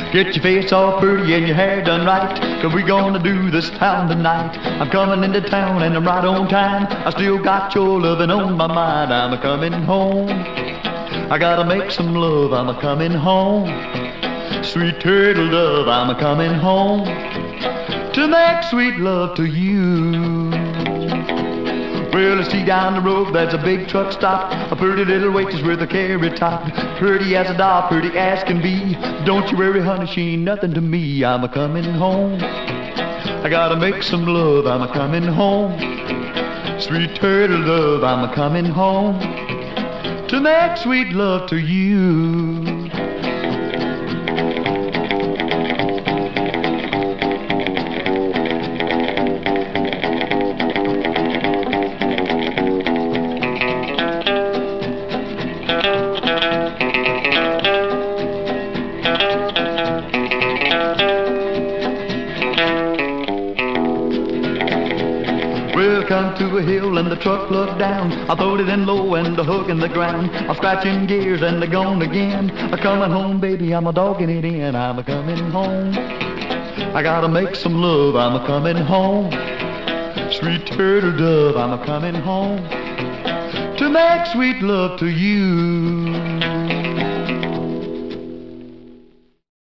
Get your face all pretty and your hair done right, 'cause we gonna do this town tonight. I'm coming into town and I'm right on time. I still got your loving on my mind. I'm a-coming home. I gotta make some love. I'm a-coming home. Sweet turtle dove, I'm a-coming home to make sweet love to you. Well, I see down the road there's a big truck stop, a pretty little waitress with a carrot top, pretty as a doll, pretty as can be. Don't you worry, honey, she ain't nothing to me. I'm a-coming home. I gotta make some love. I'm a-coming home. Sweet turtle dove, I'm a-coming home to make sweet love to you. Well, come to a hill and the truck looked down. I throwed it in low and the hook in the ground. I'm scratching gears and they're gone again. I'm coming home, baby, I'm a-dogging it in. I'm a-coming home. I gotta make some love. I'm a-coming home. Sweet turtle dove, I'm a-coming home to make sweet love to you.